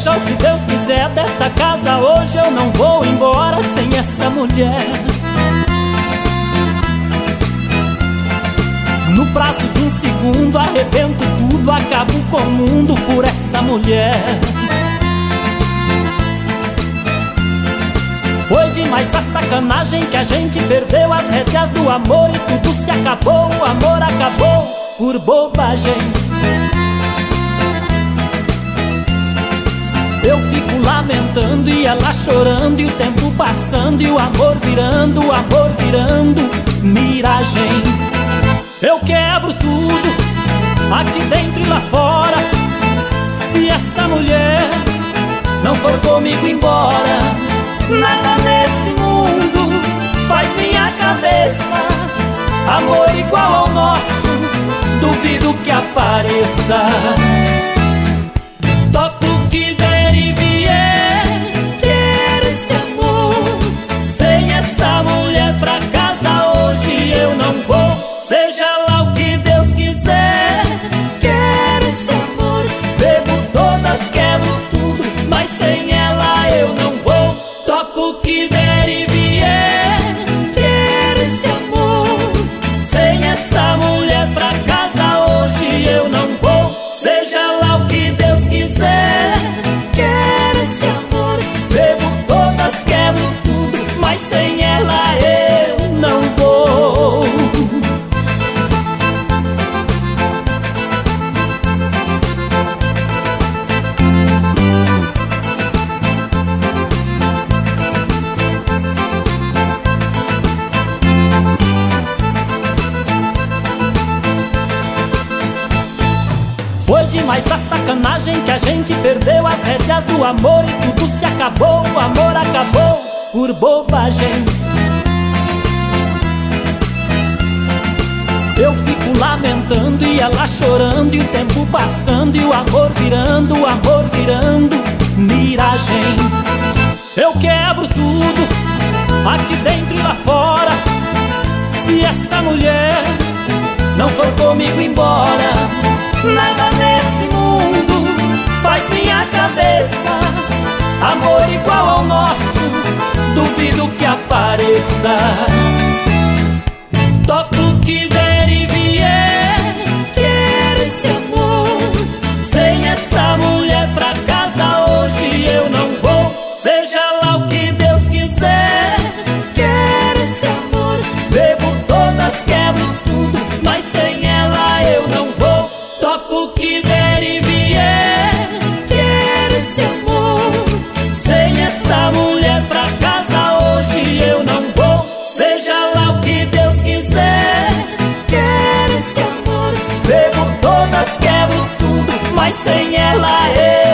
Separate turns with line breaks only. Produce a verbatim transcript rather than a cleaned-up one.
Seja o que Deus quiser, desta casa hoje eu não vou embora sem essa mulher. No prazo de um segundo arrebento tudo, acabo com o mundo por essa mulher. Foi demais a sacanagem que a gente perdeu as rédeas do amor e tudo se acabou, o amor acabou por bobagem. Eu fico lamentando e ela chorando, e o tempo passando e o amor virando, o amor virando miragem. Eu quebro tudo, aqui dentro e lá fora, se essa mulher não for comigo embora. Nada nesse mundo faz minha cabeça amor igual ao nosso, duvido que apareça. Topo o que der e vier, quero esse amor. Sem essa mulher pra casa hoje eu não vou. Seja lá o que Deus quiser, quero esse amor. Bebo todas, quebro tudo, mas sem ela eu não vou. Topo o que der e vier, quero esse amor. Sem essa mulher pra casa hoje eu não vou. Seja lá o que Deus quiser, quero esse amor. Bebo todas, quebro tudo, mas sem ela eu não vou. Foi demais a sacanagem que a gente perdeu as rédeas do amor e tudo se acabou, o amor acabou por bobagem. Eu fico lamentando e ela chorando, e o tempo passando e o amor virando, o amor virando miragem. Eu quebro tudo, aqui dentro e lá fora, se essa mulher não for comigo embora. Nada nesse mundo faz minha cabeça amor igual ao nosso, duvido que apareça. Topo o que der e vier, quero esse amor. Sem essa mulher pra casa hoje eu não vou. Seja lá o que Deus quiser, quero esse amor. Bebo todas, quebro tudo, mas sem ela eu não vou. Topo o que der e vier, quero esse amor. Sem essa mulher pra casa hoje eu não vou. Seja lá o que Deus quiser, quero esse amor. Bebo todas, quebro tudo, mas sem ela eu